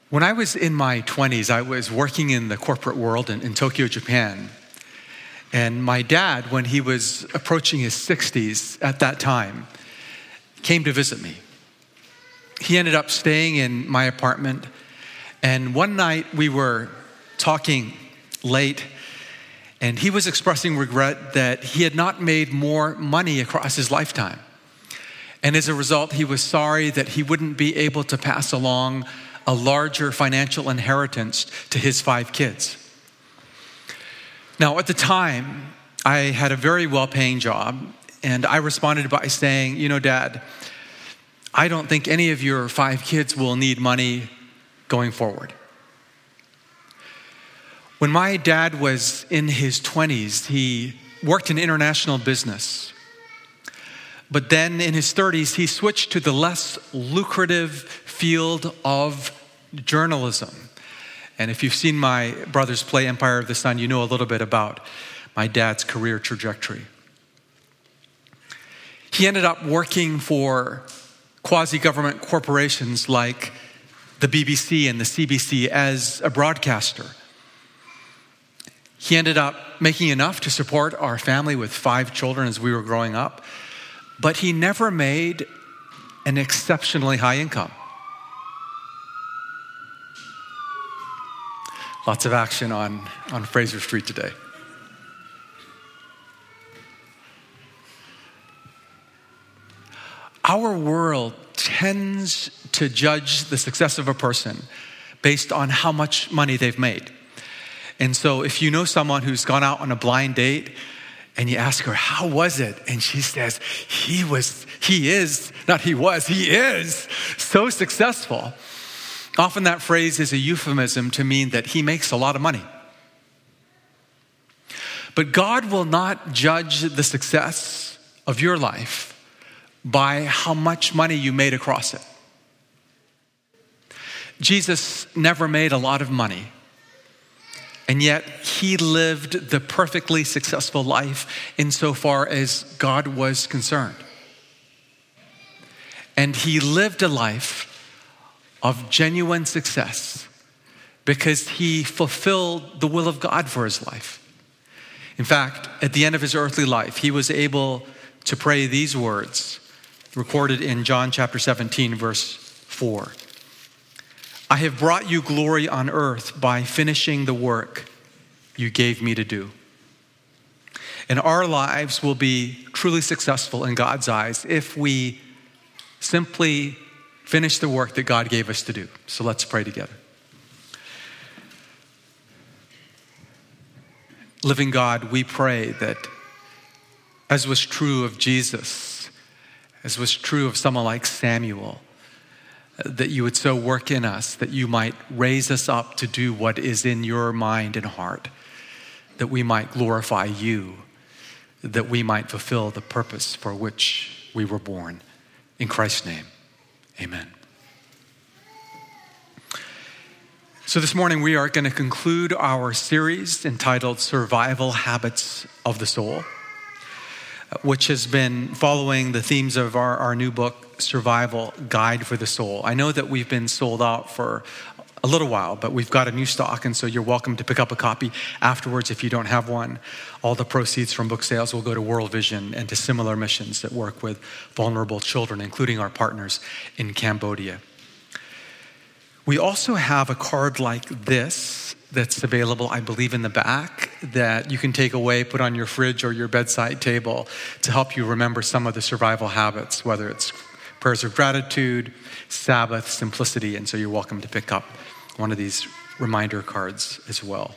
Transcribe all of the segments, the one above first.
When I was in my 20s, I was working in the corporate world in Tokyo, Japan. And my dad, when he was approaching his 60s at that time, came to visit me. He ended up staying in my apartment. And one night we were talking late, and he was expressing regret that he had not made more money across his lifetime. And as a result, he was sorry that he wouldn't be able to pass along a larger financial inheritance to his 5 kids. Now, at the time, I had a very well-paying job, and I responded by saying, Dad, I don't think any of your 5 kids will need money going forward. When my dad was in his 20s, he worked in international business. But then in his 30s, he switched to the less lucrative field of journalism. And if you've seen my brother's play, Empire of the Sun, you know a little bit about my dad's career trajectory. He ended up working for quasi-government corporations like the BBC and the CBC as a broadcaster. He ended up making enough to support our family with 5 children as we were growing up, but he never made an exceptionally high income. Lots of action on Fraser Street today. Our world tends to judge the success of a person based on how much money they've made. And so if you know someone who's gone out on a blind date and you ask her, how was it? And she says, he is so successful. Often that phrase is a euphemism to mean that he makes a lot of money. But God will not judge the success of your life by how much money you made across it. Jesus never made a lot of money, and yet he lived the perfectly successful life insofar as God was concerned. And he lived a life of genuine success because he fulfilled the will of God for his life. In fact, at the end of his earthly life, he was able to pray these words recorded in John chapter 17, verse 4. I have brought you glory on earth by finishing the work you gave me to do. And our lives will be truly successful in God's eyes if we simply finish the work that God gave us to do. So let's pray together. Living God, we pray that, as was true of Jesus, as was true of someone like Samuel, that you would so work in us that you might raise us up to do what is in your mind and heart, that we might glorify you, that we might fulfill the purpose for which we were born. In Christ's name, amen. So this morning we are going to conclude our series entitled Survival Habits of the Soul, which has been following the themes of our new book, Survival Guide for the Soul. I know that we've been sold out for a little while, but we've got a new stock, and so you're welcome to pick up a copy afterwards if you don't have one. All the proceeds from book sales will go to World Vision and to similar missions that work with vulnerable children, including our partners in Cambodia. We also have a card like this that's available, I believe, in the back that you can take away, put on your fridge or your bedside table to help you remember some of the survival habits, whether it's prayers of gratitude, Sabbath, simplicity, and so you're welcome to pick up one of these reminder cards as well.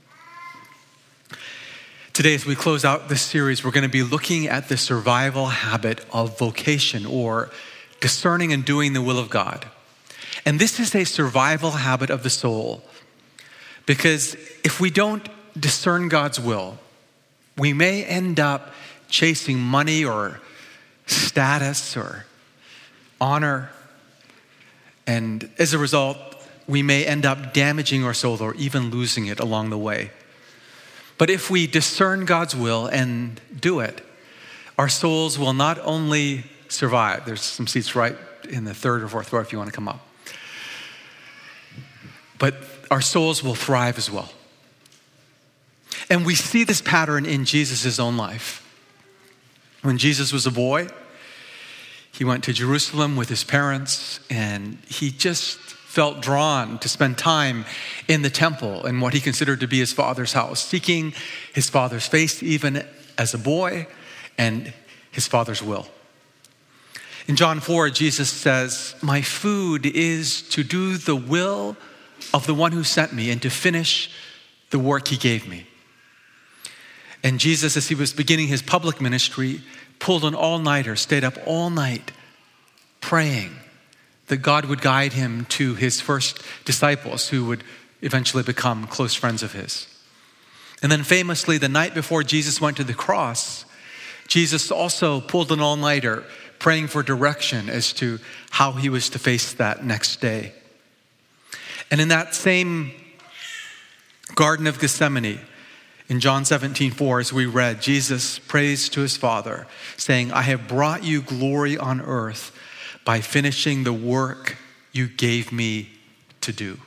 Today, as we close out this series, we're going to be looking at the survival habit of vocation, or discerning and doing the will of God. And this is a survival habit of the soul, because if we don't discern God's will, we may end up chasing money or status or honor. And as a result, we may end up damaging our soul or even losing it along the way. But if we discern God's will and do it, our souls will not only survive. There's some seats right in the third or fourth row if you want to come up. but our souls will thrive as well. And we see this pattern in Jesus' own life. When Jesus was a boy, he went to Jerusalem with his parents, and he just felt drawn to spend time in the temple in what he considered to be his father's house, seeking his father's face even as a boy and his father's will. In John 4, Jesus says, "My food is to do the will of the one who sent me and to finish the work he gave me." And Jesus, as he was beginning his public ministry, pulled an all-nighter, stayed up all night praying that God would guide him to his first disciples who would eventually become close friends of his. And then famously, the night before Jesus went to the cross, Jesus also pulled an all-nighter praying for direction as to how he was to face that next day. And in that same Garden of Gethsemane, in John 17:4, as we read, Jesus prays to his Father, saying, "I have brought you glory on earth by finishing the work you gave me to do."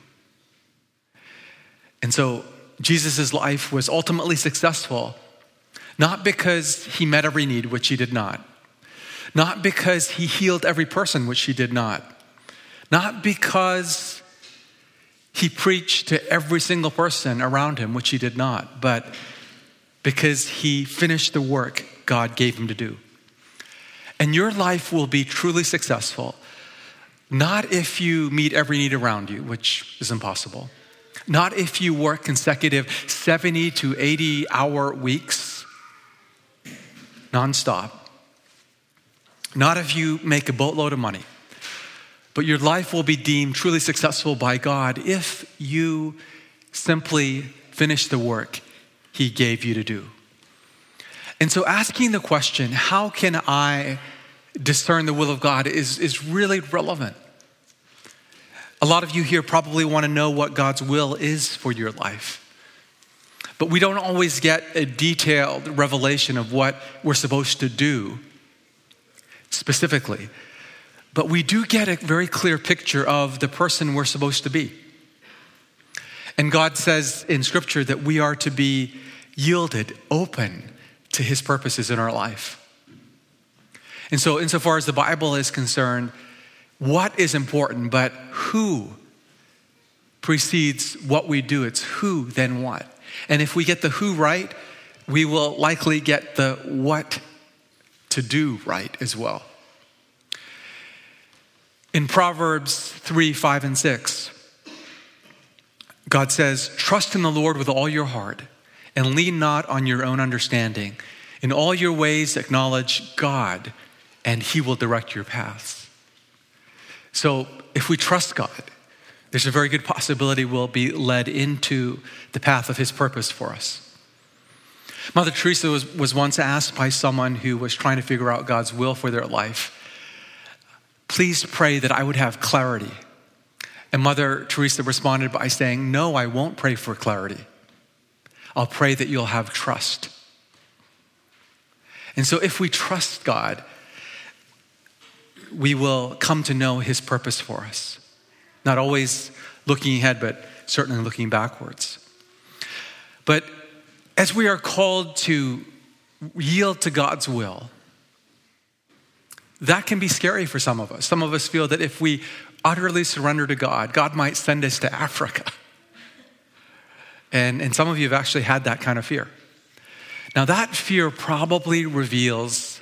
And so Jesus' life was ultimately successful, not because he met every need, which he did not because he healed every person, which he did not because he preached to every single person around him, which he did not, but because he finished the work God gave him to do. And your life will be truly successful, not if you meet every need around you, which is impossible, not if you work consecutive 70 to 80-hour weeks, nonstop, not if you make a boatload of money. But your life will be deemed truly successful by God if you simply finish the work he gave you to do. And so asking the question, how can I discern the will of God, is really relevant. A lot of you here probably want to know what God's will is for your life. But we don't always get a detailed revelation of what we're supposed to do specifically. But we do get a very clear picture of the person we're supposed to be. And God says in Scripture that we are to be yielded, open to his purposes in our life. And so insofar as the Bible is concerned, what is important, but who precedes what we do. It's who, then what. And if we get the who right, we will likely get the what to do right as well. In Proverbs 3, 5, and 6, God says, "Trust in the Lord with all your heart and lean not on your own understanding. In all your ways acknowledge God, and he will direct your paths." So if we trust God, there's a very good possibility we'll be led into the path of his purpose for us. Mother Teresa was once asked by someone who was trying to figure out God's will for their life, "Please pray that I would have clarity." And Mother Teresa responded by saying, "No, I won't pray for clarity. I'll pray that you'll have trust." And so if we trust God, we will come to know his purpose for us. Not always looking ahead, but certainly looking backwards. But as we are called to yield to God's will, that can be scary for some of us. Some of us feel that if we utterly surrender to God, God might send us to Africa. And some of you have actually had that kind of fear. Now that fear probably reveals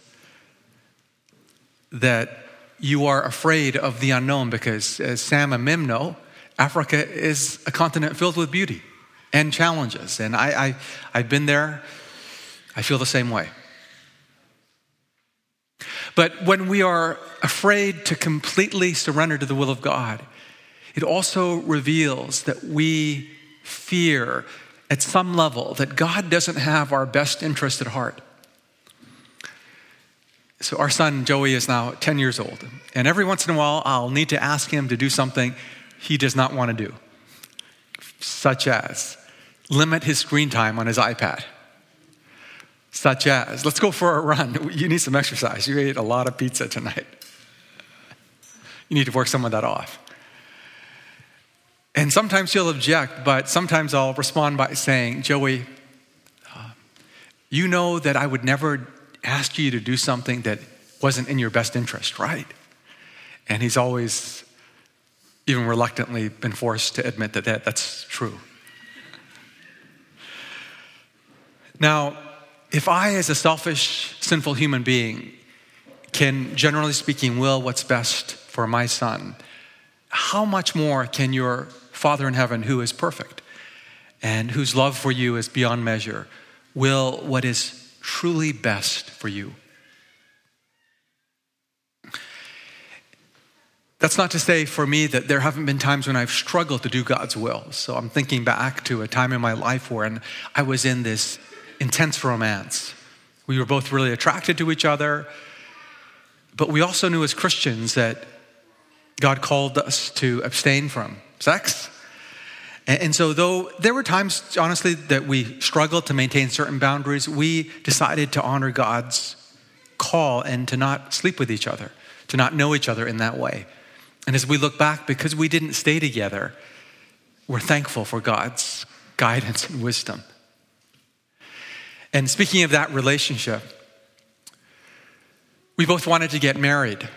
that you are afraid of the unknown, because as Sam and Mim know, Africa is a continent filled with beauty and challenges. And I've been there. I feel the same way. But when we are afraid to completely surrender to the will of God, it also reveals that we fear at some level that God doesn't have our best interest at heart. So our son Joey is now 10 years old, and every once in a while I'll need to ask him to do something he does not want to do, such as limit his screen time on his iPad. Such as, let's go for a run. You need some exercise. You ate a lot of pizza tonight. You need to work some of that off. And sometimes he'll object, but sometimes I'll respond by saying, Joey, you know that I would never ask you to do something that wasn't in your best interest, right? And he's always, even reluctantly, been forced to admit that that's true. Now, if I, as a selfish, sinful human being, can, generally speaking, will what's best for my son, how much more can your Father in heaven, who is perfect and whose love for you is beyond measure, will what is truly best for you? That's not to say for me that there haven't been times when I've struggled to do God's will. So I'm thinking back to a time in my life when I was in this intense romance. We were both really attracted to each other, but we also knew as Christians that God called us to abstain from sex. And so though there were times, honestly, that we struggled to maintain certain boundaries, we decided to honor God's call and to not sleep with each other, to not know each other in that way. And as we look back, because we didn't stay together, we're thankful for God's guidance and wisdom. And speaking of that relationship, we both wanted to get married.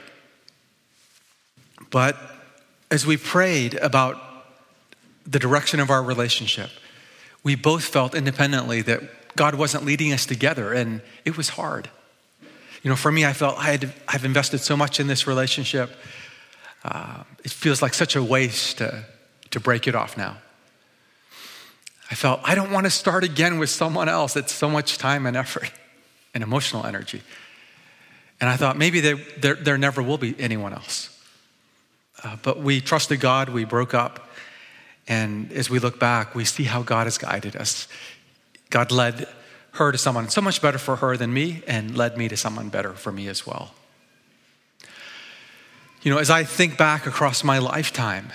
But as we prayed about the direction of our relationship, we both felt independently that God wasn't leading us together, and it was hard. You know, for me, I felt I've invested so much in this relationship. It feels like such a waste to break it off now. I felt I don't want to start again with someone else. It's so much time and effort and emotional energy. And I thought maybe there never will be anyone else. But we trusted God, we broke up. And as we look back, we see how God has guided us. God led her to someone so much better for her than me, and led me to someone better for me as well. You know, as I think back across my lifetime,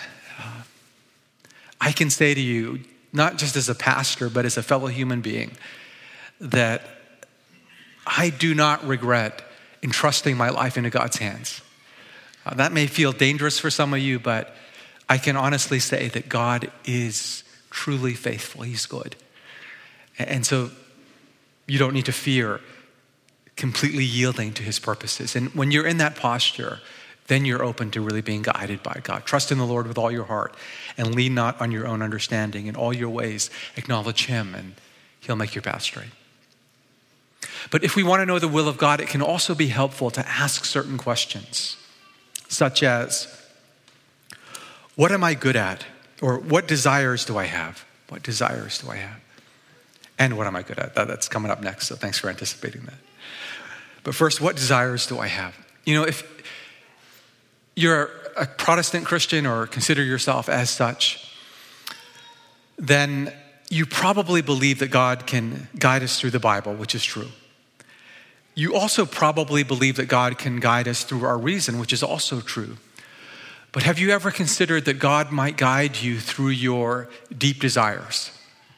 I can say to you, not just as a pastor, but as a fellow human being, that I do not regret entrusting my life into God's hands. That may feel dangerous for some of you, but I can honestly say that God is truly faithful. He's good. And so you don't need to fear completely yielding to his purposes. And when you're in that posture, then you're open to really being guided by God. Trust in the Lord with all your heart and lean not on your own understanding. In all your ways, acknowledge him and he'll make your path straight. But if we want to know the will of God, it can also be helpful to ask certain questions, such as, what am I good at? Or what desires do I have? What desires do I have? And what am I good at? That's coming up next, so thanks for anticipating that. But first, what desires do I have? You know, if you're a Protestant Christian or consider yourself as such, then you probably believe that God can guide us through the Bible, which is true. You also probably believe that God can guide us through our reason, which is also true. But have you ever considered that God might guide you through your deep desires?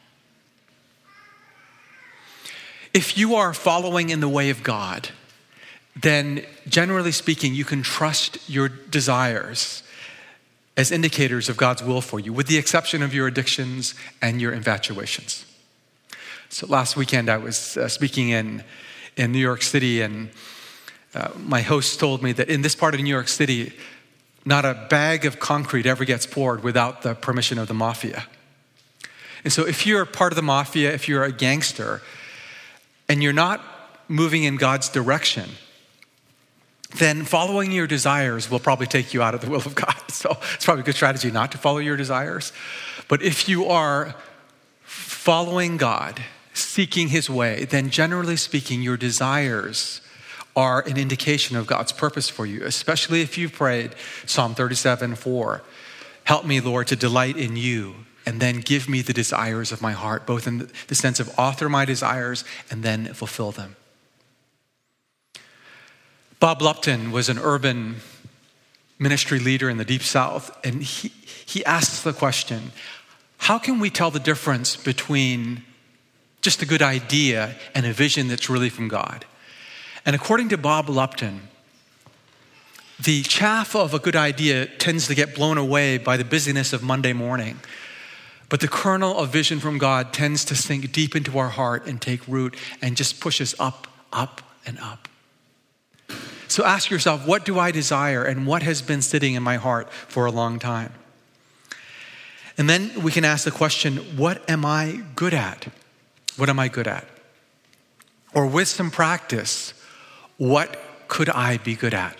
If you are following in the way of God, then generally speaking, you can trust your desires as indicators of God's will for you, with the exception of your addictions and your infatuations. So last weekend I was speaking in New York City, and my host told me that in this part of New York City, not a bag of concrete ever gets poured without the permission of the mafia. And so if you're part of the mafia, if you're a gangster, and you're not moving in God's direction, then following your desires will probably take you out of the will of God. So it's probably a good strategy not to follow your desires. But if you are following God, seeking his way, then generally speaking, your desires are an indication of God's purpose for you, especially if you've prayed Psalm 37:4. Help me, Lord, to delight in you, and then give me the desires of my heart, both in the sense of author my desires and then fulfill them. Bob Lupton was an urban ministry leader in the Deep South, and he asks the question, how can we tell the difference between just a good idea and a vision that's really from God? And according to Bob Lupton, The chaff of a good idea tends to get blown away by the busyness of Monday morning. But the kernel of vision from God tends to sink deep into our heart and take root and just push us up, up, and up. So ask yourself, what do I desire and what has been sitting in my heart for a long time? And then we can ask the question, what am I good at? What am I good at? Or with some practice, what could I be good at?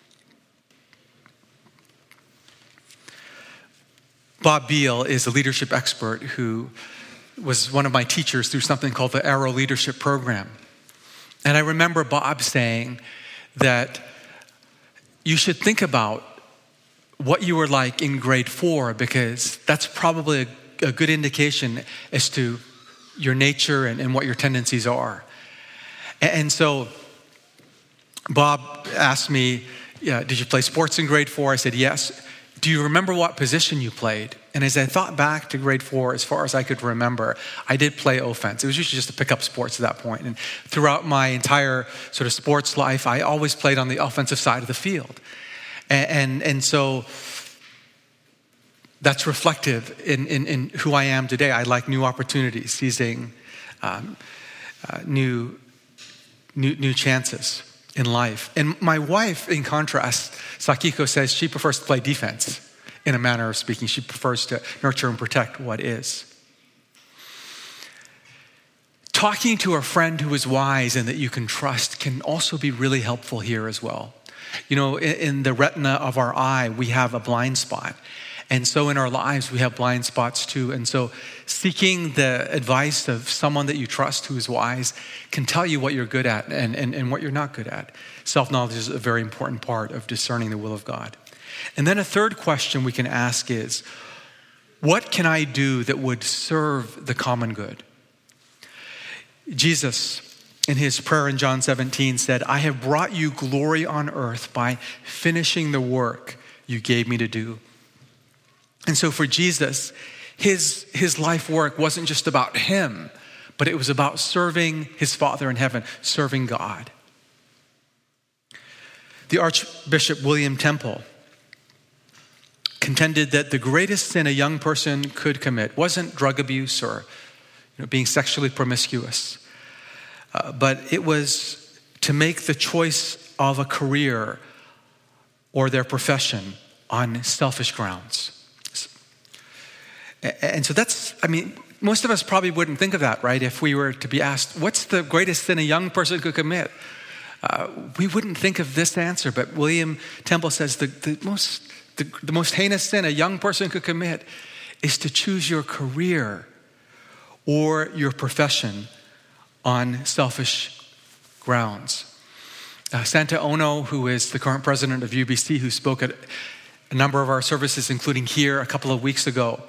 Bob Beal is a leadership expert who was one of my teachers through something called the Arrow Leadership Program. And I remember Bob saying that you should think about what you were like in grade 4, because that's probably a good indication as to your nature and what your tendencies are. And so Bob asked me, did you play sports in grade 4? I said, yes. Do you remember what position you played? And as I thought back to grade 4, as far as I could remember, I did play offense. It was usually just to pick up sports at that point. And throughout my entire sort of sports life, I always played on the offensive side of the field. And so that's reflective in who I am today. I like new opportunities, seizing new chances in life. And my wife, in contrast, Sakiko, says she prefers to play defense, in a manner of speaking. She prefers to nurture and protect what is. Talking to a friend who is wise and that you can trust can also be really helpful here as well. You know, in the retina of our eye, we have a blind spot. And so in our lives, we have blind spots too. And so seeking the advice of someone that you trust who is wise can tell you what you're good at and what you're not good at. Self-knowledge is a very important part of discerning the will of God. And then a third question we can ask is, what can I do that would serve the common good? Jesus, in his prayer in John 17, said, I have brought you glory on earth by finishing the work you gave me to do. And so for Jesus, his life work wasn't just about him, but it was about serving his Father in heaven, serving God. The Archbishop William Temple contended that the greatest sin a young person could commit wasn't drug abuse or being sexually promiscuous, but it was to make the choice of a career or their profession on selfish grounds. And so most of us probably wouldn't think of that, right? If we were to be asked, what's the greatest sin a young person could commit? We wouldn't think of this answer, but William Temple says the most heinous sin a young person could commit is to choose your career or your profession on selfish grounds. Santa Ono, who is the current president of UBC, who spoke at a number of our services, including here a couple of weeks ago,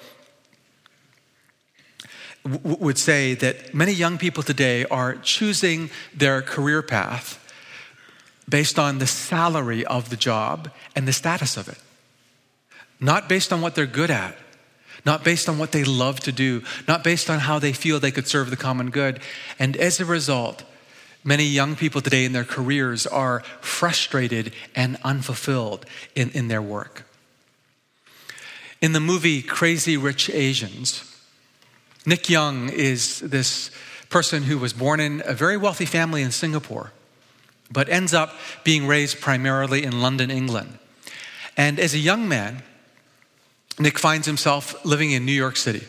would say that many young people today are choosing their career path based on the salary of the job and the status of it. Not based on what they're good at, not based on what they love to do, not based on how they feel they could serve the common good. And as a result, many young people today in their careers are frustrated and unfulfilled in their work. In the movie Crazy Rich Asians, Nick Young is this person who was born in a very wealthy family in Singapore, but ends up being raised primarily in London, England. And as a young man, Nick finds himself living in New York City.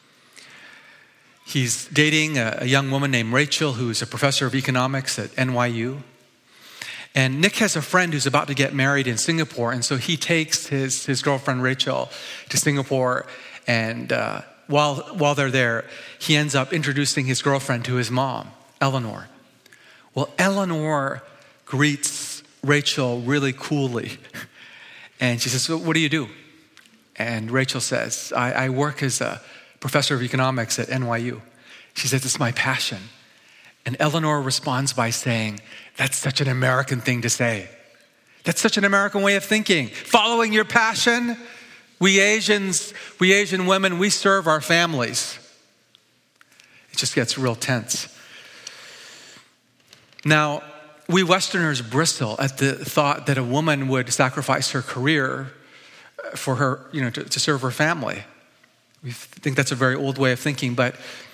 He's dating a young woman named Rachel, who's a professor of economics at NYU. And Nick has a friend who's about to get married in Singapore, and so he takes his girlfriend Rachel to Singapore, and while they're there, he ends up introducing his girlfriend to his mom, Eleanor. Well, Eleanor greets Rachel really coolly. And she says, so what do you do? And Rachel says, I work as a professor of economics at NYU. She says, it's my passion. And Eleanor responds by saying, that's such an American thing to say. That's such an American way of thinking. Following your passion. We Asian women, we serve our families. It just gets real tense. Now, we Westerners bristle at the thought that a woman would sacrifice her career for her, to serve her family. We think that's a very old way of thinking, but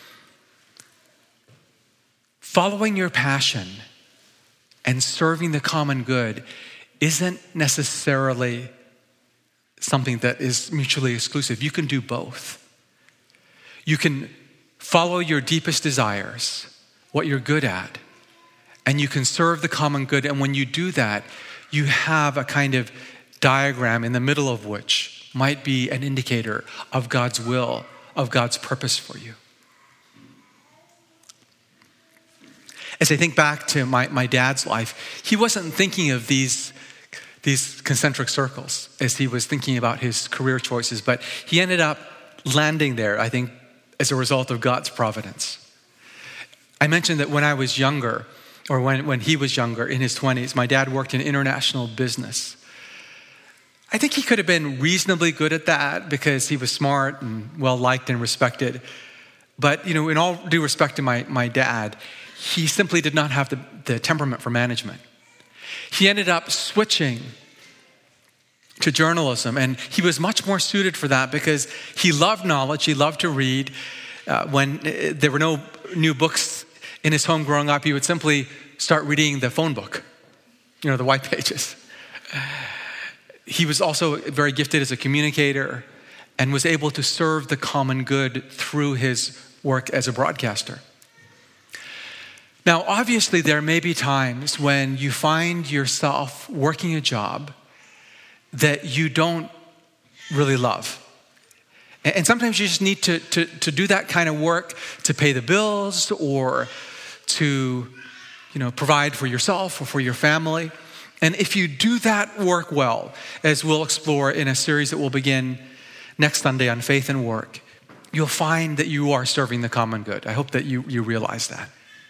following your passion and serving the common good isn't necessarily something that is mutually exclusive. You can do both. You can follow your deepest desires, what you're good at, and you can serve the common good. And when you do that, you have a kind of diagram in the middle of which might be an indicator of God's will, of God's purpose for you. As I think back to my dad's life, he wasn't thinking of these concentric circles as he was thinking about his career choices, but he ended up landing there, I think, as a result of God's providence. I mentioned that when I was younger, or when he was younger, in his 20s, my dad worked in international business. I think he could have been reasonably good at that because he was smart and well-liked and respected. But, in all due respect to my dad, he simply did not have the temperament for management. He ended up switching to journalism, and he was much more suited for that because he loved knowledge, he loved to read. When there were no new books in his home growing up, he would simply start reading the phone book, the white pages. He was also very gifted as a communicator and was able to serve the common good through his work as a broadcaster. Now, obviously, there may be times when you find yourself working a job that you don't really love. And sometimes you just need to do that kind of work to pay the bills or to, provide for yourself or for your family. And if you do that work well, as we'll explore in a series that will begin next Sunday on faith and work, you'll find that you are serving the common good. I hope that you realize that.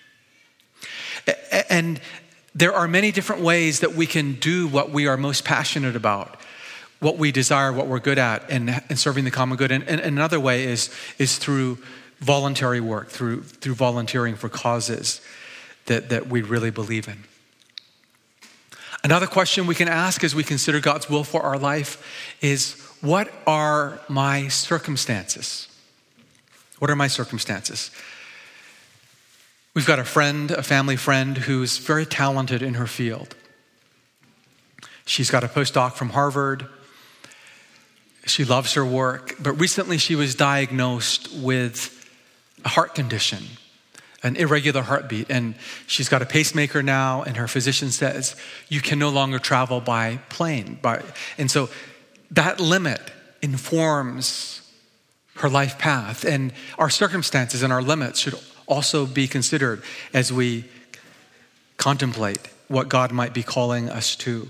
And there are many different ways that we can do what we are most passionate about, what we desire, what we're good at, and serving the common good. And another way is through voluntary work, through volunteering for causes that we really believe in. Another question we can ask as we consider God's will for our life is, what are my circumstances? What are my circumstances? We've got a family friend, who's very talented in her field. She's got a postdoc from Harvard. She loves her work, but recently she was diagnosed with a heart condition, an irregular heartbeat, and she's got a pacemaker now, and her physician says, you can no longer travel by plane. And so that limit informs her life path, and our circumstances and our limits should also be considered as we contemplate what God might be calling us to.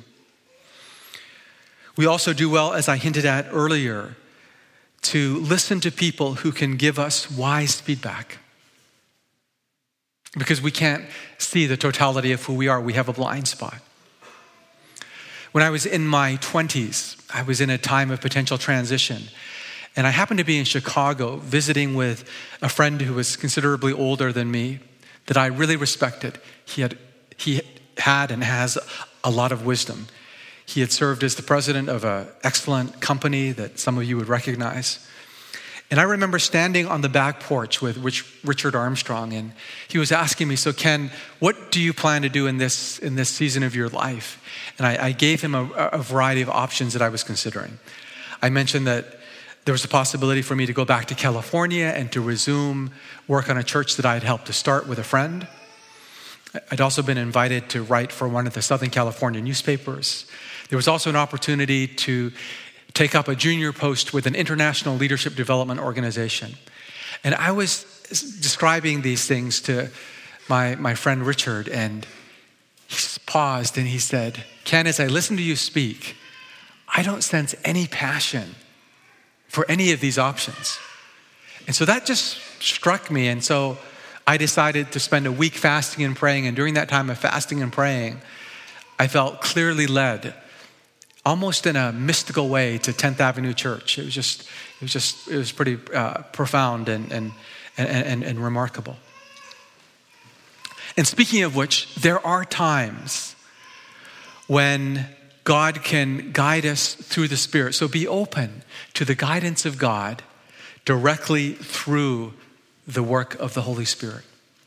We also do well, as I hinted at earlier, to listen to people who can give us wise feedback. Because we can't see the totality of who we are. We have a blind spot. When I was in my 20s, I was in a time of potential transition. And I happened to be in Chicago visiting with a friend who was considerably older than me that I really respected. He had and has a lot of wisdom. He had served as the president of an excellent company that some of you would recognize. And I remember standing on the back porch with Richard Armstrong, and he was asking me, so Ken, what do you plan to do in this season of your life? And I gave him a variety of options that I was considering. I mentioned that there was a possibility for me to go back to California and to resume work on a church that I had helped to start with a friend. I'd also been invited to write for one of the Southern California newspapers. There was also an opportunity to take up a junior post with an international leadership development organization. And I was describing these things to my friend Richard, and he paused and he said, Ken, as I listen to you speak, I don't sense any passion for any of these options. And so that just struck me. And so I decided to spend a week fasting and praying. And during that time of fasting and praying, I felt clearly led, almost in a mystical way, to 10th Avenue Church. It was pretty profound and remarkable. And speaking of which, there are times when God can guide us through the Spirit. So be open to the guidance of God directly through the work of the Holy Spirit.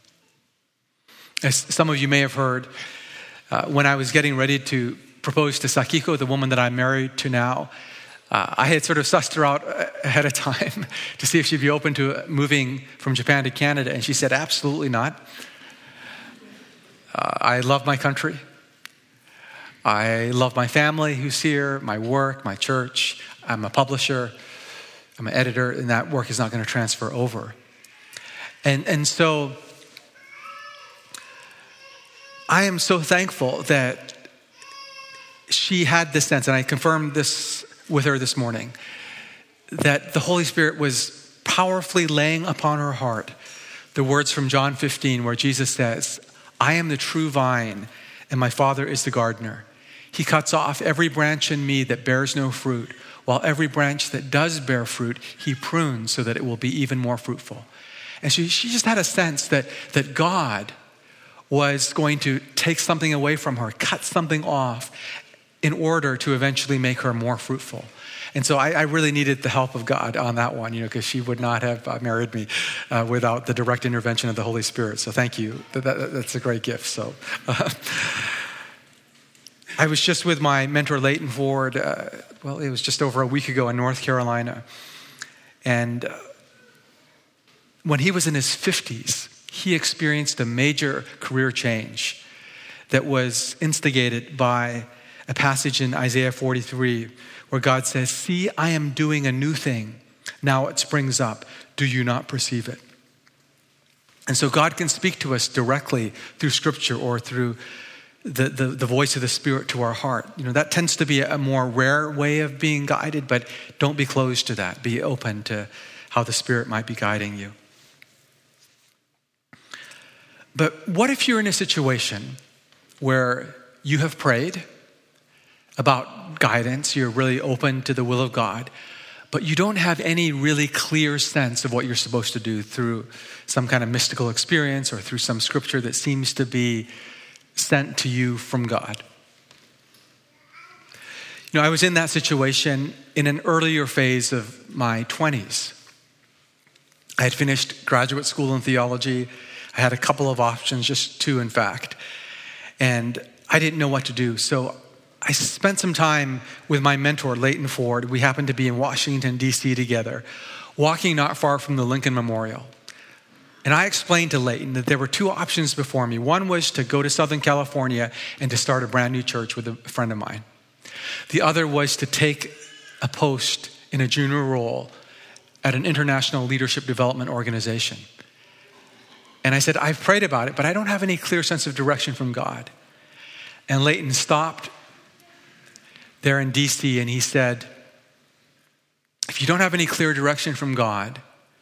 As some of you may have heard, when I was getting ready to propose to Sakiko, the woman that I'm married to now, I had sort of sussed her out ahead of time to see if she'd be open to moving from Japan to Canada. And she said, absolutely not. I love my country. I love my family who's here, my work, my church. I'm a publisher. I'm an editor, and that work is not going to transfer over. And so I am so thankful that she had this sense, and I confirmed this with her this morning, that the Holy Spirit was powerfully laying upon her heart the words from John 15 where Jesus says, I am the true vine and my Father is the gardener. He cuts off every branch in me that bears no fruit, while every branch that does bear fruit, he prunes so that it will be even more fruitful. And she just had a sense that God was going to take something away from her, cut something off in order to eventually make her more fruitful. And so I really needed the help of God on that one, because she would not have married me without the direct intervention of the Holy Spirit. So thank you. That's a great gift. So I was just with my mentor, Leighton Ford. It was just over a week ago in North Carolina. And when he was in his 50s, he experienced a major career change that was instigated by a passage in Isaiah 43 where God says, see, I am doing a new thing. Now it springs up. Do you not perceive it? And so God can speak to us directly through Scripture or through the voice of the Spirit to our heart. That tends to be a more rare way of being guided, but don't be closed to that. Be open to how the Spirit might be guiding you. But what if you're in a situation where you have prayed about guidance, you're really open to the will of God, but you don't have any really clear sense of what you're supposed to do through some kind of mystical experience or through some scripture that seems to be sent to you from God? I was in that situation in an earlier phase of my 20s. I had finished graduate school in theology. I had a couple of options, just two in fact, and I didn't know what to do. So I spent some time with my mentor, Leighton Ford. We happened to be in Washington, D.C. together, walking not far from the Lincoln Memorial. And I explained to Leighton that there were two options before me. One was to go to Southern California and to start a brand new church with a friend of mine. The other was to take a post in a junior role at an international leadership development organization. And I said, I've prayed about it, but I don't have any clear sense of direction from God. And Leighton stopped there in DC and he said, if you don't have any clear direction from God,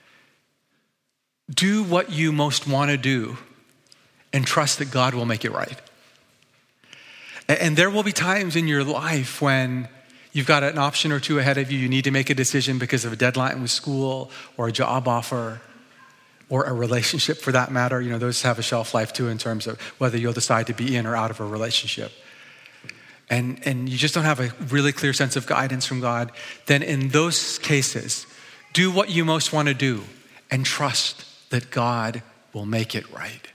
do what you most want to do and trust that God will make it right. And there will be times in your life when you've got an option or two ahead of you. You need to make a decision because of a deadline with school or a job offer or a relationship for that matter. Those have a shelf life too in terms of whether you'll decide to be in or out of a relationship. And you just don't have a really clear sense of guidance from God. Then in those cases, do what you most want to do and trust that God will make it right.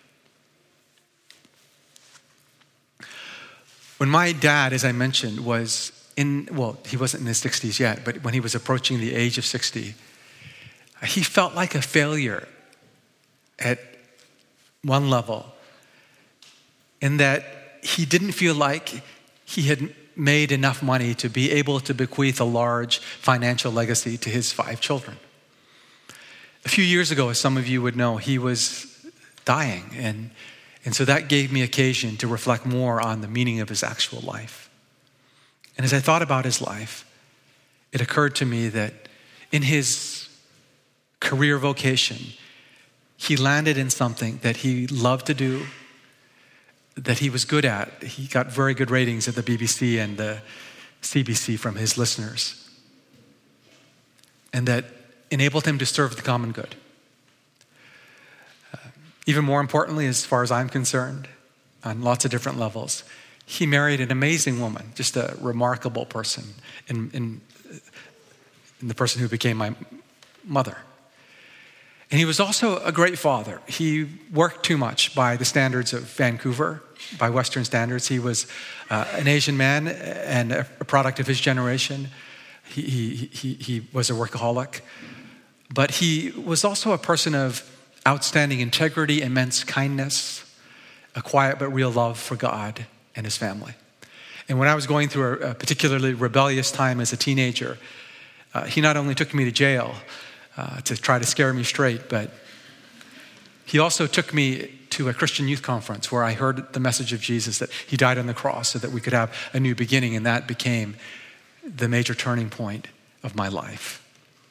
When my dad, as I mentioned, he wasn't in his 60s yet, but when he was approaching the age of 60, he felt like a failure at one level in that he didn't feel like he had made enough money to be able to bequeath a large financial legacy to his 5 children. A few years ago, as some of you would know, he was dying. And so that gave me occasion to reflect more on the meaning of his actual life. And as I thought about his life, it occurred to me that in his career vocation, he landed in something that he loved to do, that he was good at. He got very good ratings at the BBC and the CBC from his listeners. And that enabled him to serve the common good. Even more importantly, as far as I'm concerned, on lots of different levels, he married an amazing woman, just a remarkable person in the person who became my mother. And he was also a great father. He worked too much by the standards of Vancouver, by Western standards. He was an Asian man and a product of his generation. He was a workaholic. But he was also a person of outstanding integrity, immense kindness, a quiet but real love for God and his family. And when I was going through a particularly rebellious time as a teenager, he not only took me to jail to try to scare me straight, but he also took me to a Christian youth conference where I heard the message of Jesus, that he died on the cross so that we could have a new beginning, and that became the major turning point of my life.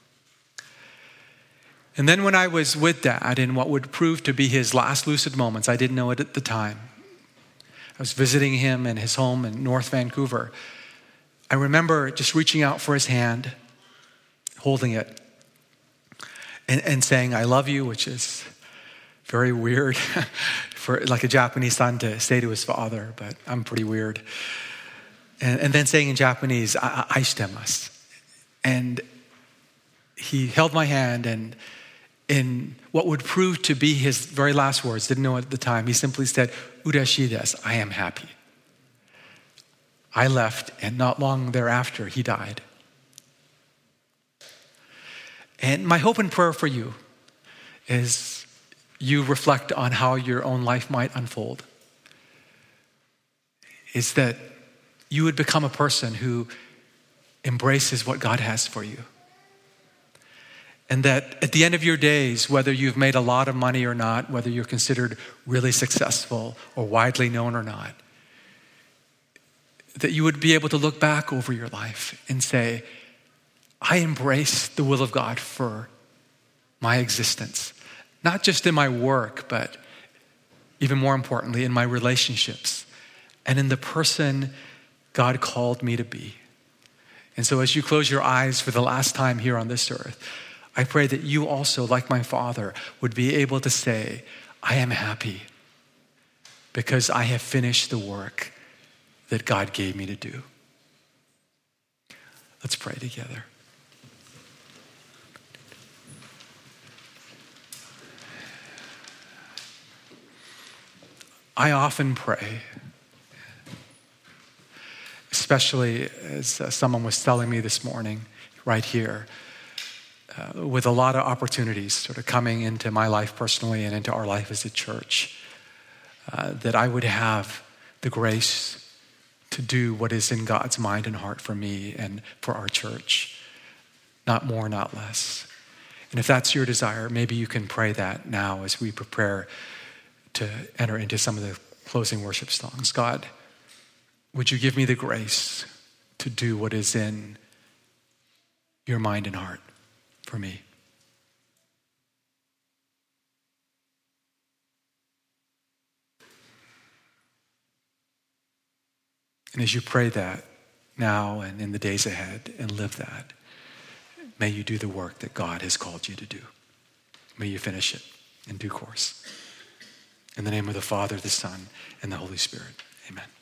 And then when I was with Dad in what would prove to be his last lucid moments, I didn't know it at the time. I was visiting him in his home in North Vancouver. I remember just reaching out for his hand, holding it, and saying, "I love you," which is very weird for like a Japanese son to say to his father, but I'm pretty weird. And then saying in Japanese, "Aishitemasu." And he held my hand, and in what would prove to be his very last words, didn't know it at the time, he simply said, "Urashii desu," I am happy. I left, and not long thereafter, he died. And my hope and prayer for you is you reflect on how your own life might unfold, is that you would become a person who embraces what God has for you. And that at the end of your days, whether you've made a lot of money or not, whether you're considered really successful or widely known or not, that you would be able to look back over your life and say, I embrace the will of God for my existence. Not just in my work, but even more importantly, in my relationships and in the person God called me to be. And so as you close your eyes for the last time here on this earth, I pray that you also, like my father, would be able to say, I am happy because I have finished the work that God gave me to do. Let's pray together. I often pray, especially as someone was telling me this morning, right here, with a lot of opportunities sort of coming into my life personally and into our life as a church, that I would have the grace to do what is in God's mind and heart for me and for our church. Not more, not less. And if that's your desire, maybe you can pray that now as we prepare to enter into some of the closing worship songs. God, would you give me the grace to do what is in your mind and heart for me? And as you pray that now and in the days ahead and live that, may you do the work that God has called you to do. May you finish it in due course. In the name of the Father, the Son, and the Holy Spirit. Amen.